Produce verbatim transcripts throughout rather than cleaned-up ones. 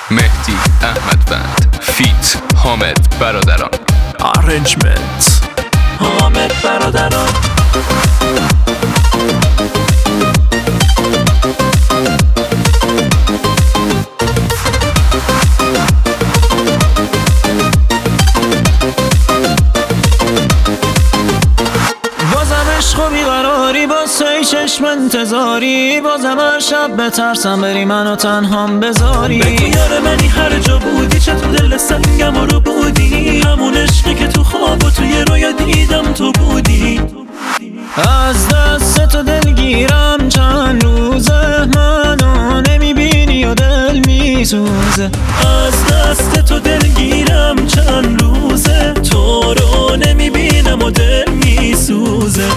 مهدی احمدوند فیت حامد برادران. آرنجمنت حامد برادران. عشق و بیقراری با سه چشم انتظاری، بازم هر شب بترسم بری منو تنهام بذاری. بگو یار منی هر جا بودی، چه تو دل سنگم رو بودی، همون عشقی که تو خواب و توی رویا دیدم تو بودی. از دست تو دلگیرم چند روزه، منو نمیبینی و دل میسوزه. از دست تو دلگیرم چند روزه، تو رو نمیبینم و دل میسوزه.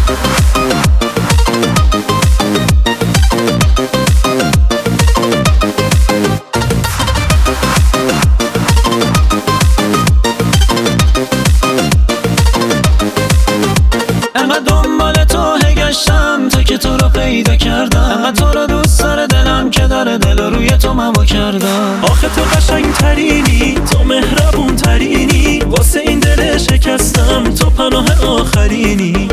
انقدر دنبال تو گشتم تا که تو رو پیدا کردم، انقدر تو رو دوست داره دلم که داره دل روی تو من وا کردم. آخه تو قشنگ ترینی، تو مهربون ترینی، واسه این دل شکستم تو پناه آخرینی.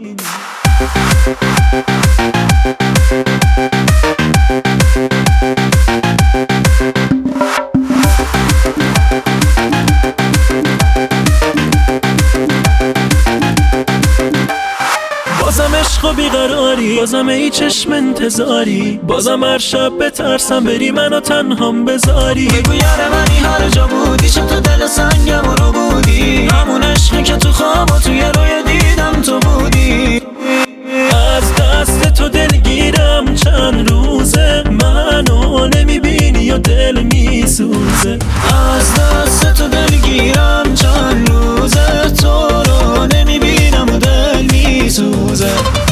بازم عشق و بیقراری، بازم ای چشم انتظاری، بازم هر شب بترسم بری منو تنهام بذاری. بگو یار منی هر جا بودی، چه تو دل سنگم رو بودی، همون عشقی که تو خواب و توی روی دیدم تو بودی. از دست تو دلگیرم چند روزه، منو نمیبینی و دل میسوزه. از دست تو دلگیرم چند روزه، تو رو نمیبینم و دل میسوزه.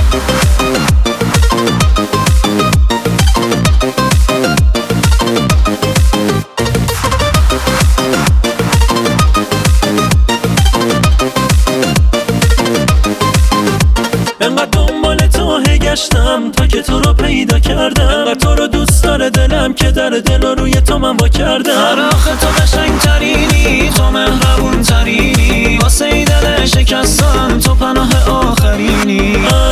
انقدر دنبال تو گشتم تا که تو رو پیدا کردم، انقدر تو رو دوست داره دلم که در دل روی تو من وا کردم. آخه تو قشنگ ترینی، تو مهربون ترینی، واسه ای دل شکستم تو پناه آخرینی.